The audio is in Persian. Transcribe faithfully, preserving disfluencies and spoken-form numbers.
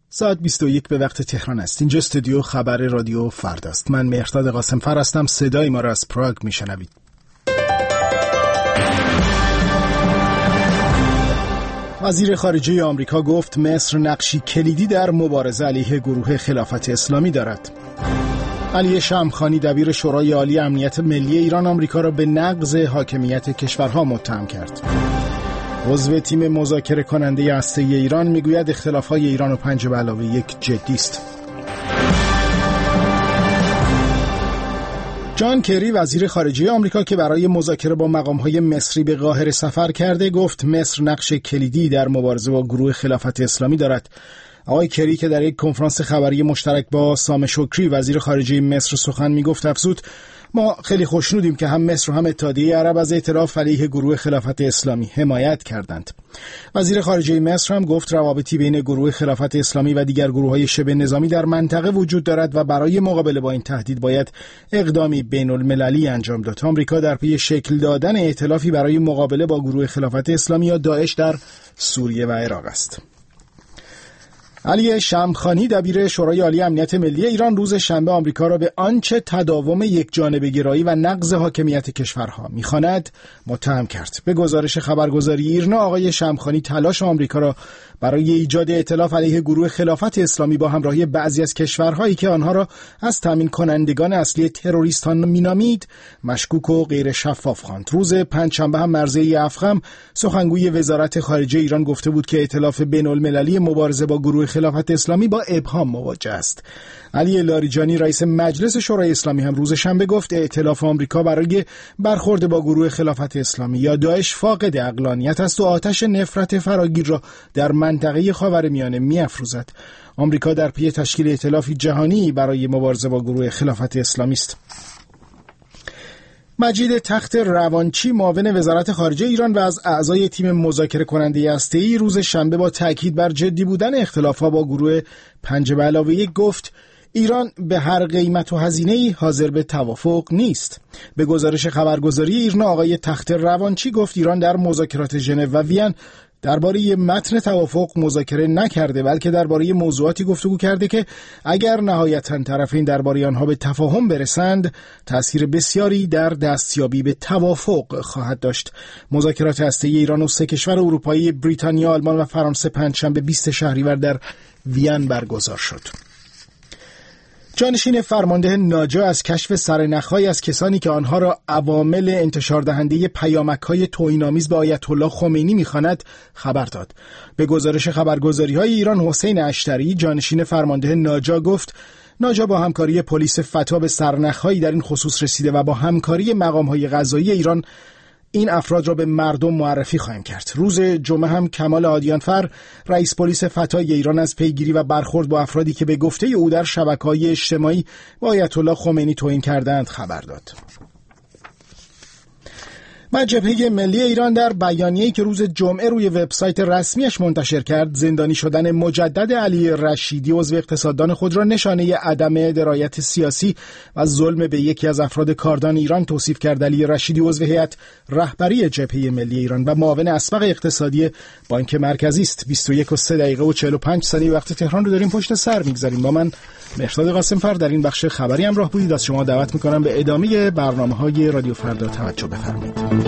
ساعت بیست و یک به وقت تهران است. اینجا استودیو خبر رادیو فرداست. من مهرداد قاسمفر هستم. صدای ما را از پراگ میشنوید. وزیر خارجه آمریکا گفت مصر نقشی کلیدی در مبارزه علیه گروه خلافت اسلامی دارد. علی شمخانی دبیر شورای عالی امنیت ملی ایران آمریکا را به نقض حاکمیت کشورها متهم کرد. عضو تیم مذاکره کننده هسته‌ای ایران میگوید اختلاف‌های ایران و پنج به علاوه یک جدی است. جان کری وزیر خارجه آمریکا که برای مذاکره با مقام‌های مصری به قاهره سفر کرده گفت مصر نقش کلیدی در مبارزه با گروه خلافت اسلامی دارد. آقای کری که در یک کنفرانس خبری مشترک با سام شکری وزیر خارجه مصر سخن میگفت افزود ما خیلی خوشنودیم که هم مصر و هم اتحادیه عرب از اعتراف علیه گروه خلافت اسلامی حمایت کردند. وزیر خارجه مصر هم گفت روابطی بین گروه خلافت اسلامی و دیگر گروه‌های شبه نظامی در منطقه وجود دارد و برای مقابله با این تهدید باید اقدامی بین‌المللی انجام داد. آمریکا در پی شکل دادن ائتلافی برای مقابله با گروه خلافت اسلامی یا داعش در سوریه و عراق است. علی شمخانی دبیر شورای عالی امنیت ملی ایران روز شنبه آمریکا را به آنچه تداوم یکجانبه‌گرایی و نقض حاکمیت کشورها می‌خواند متهم کرد. به گزارش خبرگزاری ایرنا آقای شمخانی تلاش آمریکا را برای ایجاد ائتلاف علیه گروه خلافت اسلامی با همراهی بعضی از کشورهایی که آنها را از تامین کنندگان اصلی تروریستان مینامید مشکوک و غیر شفاف خواند. روز پنجشنبه هم مرضیه افخم سخنگوی وزارت خارجه ایران گفته بود که ائتلاف بین‌المللی مبارزه با گروه خلافت اسلامی با ابهام مواجه است. علی لاریجانی رئیس مجلس شورای اسلامی هم روز شنبه گفت ائتلاف آمریکا برای برخورد با گروه خلافت اسلامی یا داعش فاقد عقلانیت است و آتش نفرت فراگیر را در منطقه خاورمیانه می‌افروزد. آمریکا در پی تشکیل ائتلافی جهانی برای مبارزه با گروه خلافت اسلامی است. مجید تخت روانچی معاون وزارت خارجه ایران و از اعضای تیم مذاکره کننده هسته‌ای روز شنبه با تاکید بر جدی بودن اختلاف‌ها با گروه پنج به علاوه یک گفت ایران به هر قیمت و هزینه‌ای حاضر به توافق نیست. به گزارش خبرگزاری ایرنا آقای تخت روانچی گفت ایران در مذاکرات ژنو و وین درباره متن توافق مذاکره نکرده بلکه درباره موضوعاتی گفتگو کرده که اگر نهایتاً طرفین درباره آنها به تفاهم برسند تأثیر بسیاری در دستیابی به توافق خواهد داشت. مذاکرات هسته‌ای ایران و سه کشور اروپایی بریتانیا، آلمان و فرانسه پنجشنبه بیست شهریور در وین برگزار شد. جانشین فرمانده ناجا از کشف سرنخ‌هایی از کسانی که آنها را عوامل انتشار دهنده پیامک‌های توهین‌آمیز به آیت الله خمینی می‌خواند خبر داد. به گزارش خبرگزاری‌های ایران حسین اشتری جانشین فرمانده ناجا گفت ناجا با همکاری پلیس فتا به سرنخ‌هایی در این خصوص رسیده و با همکاری مقام‌های قضایی ایران این افراد را به مردم معرفی خواهیم کرد. روز جمعه هم کمال آدیانفر رئیس پلیس فتای ایران از پیگیری و برخورد با افرادی که به گفته او در شبکه‌های اجتماعی با آیت الله خمینی توهین کردند خبر داد. و جبهه ملی ایران در بیانیه‌ای که روز جمعه روی وبسایت رسمیش منتشر کرد زندانی شدن مجدد علی رشیدی عضو اقتصاددان خود را نشانه عدم درایت سیاسی و ظلم به یکی از افراد کاردان ایران توصیف کرد. علی رشیدی عضو هیئت رهبری جبهه ملی ایران و معاون اسبق اقتصادی بانک مرکزی است. بیست و یک و سه دقیقه و چهل و پنج ثانیه وقت تهران رو داریم پشت سر می‌گذاریم. با من مهرداد قاسمفر در این بخش خبری همراه بودید. از شما دعوت می‌کنم به ادامه برنامه‌های رادیو فردا توجه بفرمایید.